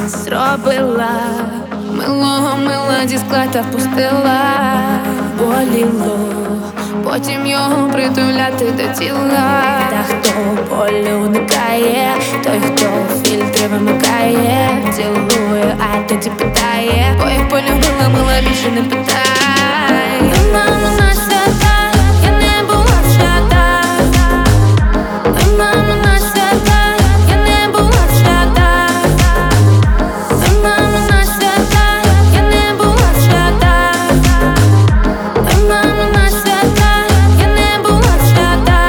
зробила, милого мила зі скла та впустила. Боліло, потім його притуляти до тіла. Та хто болю уникає, той, хто фільтри вимикає, цілує, а тоді питає, бо як полюбила, мила більше не питай. Мама на свята, я не була свята. Мама на свята, я не була свята. Мама на свята, я не була свята. Мама на свята, я не була свята.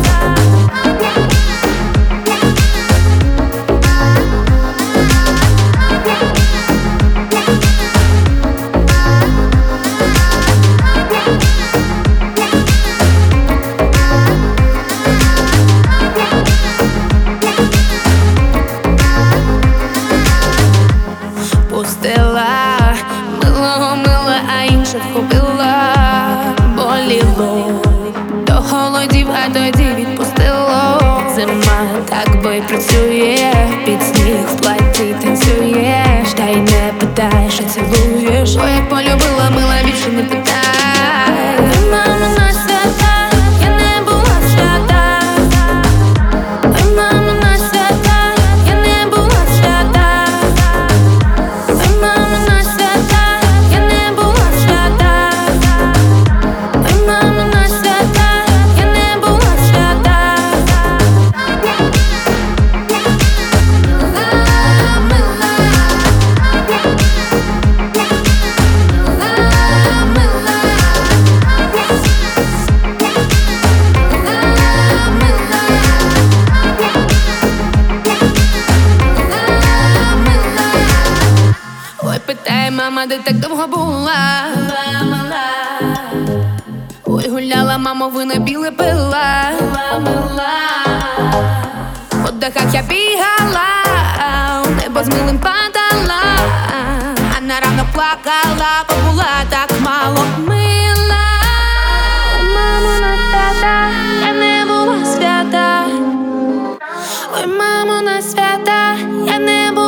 Пустила, милого мила, а інших купила. Боліло, до холодів, а тоді відпустило. Зима так бо й працює, під сніг в платі танцюєш, та й не питаєш, а цілуєш. Бо як полюбила, мила більше не питай. Мама на свята, я не була свята. Мама на свята, я не була свята. Мама на свята, я не була свята. Мама на свята, я не була свята. Ой, питає мама, де так довго була. Ой, гуляла, мамо, вино біле пила. По дахах я бігала, у небо з милим падала, а на ранок плакала, бо була так мало мила. Мамо, на свята, я не була свята. Ой, мамо, на свята, я не була.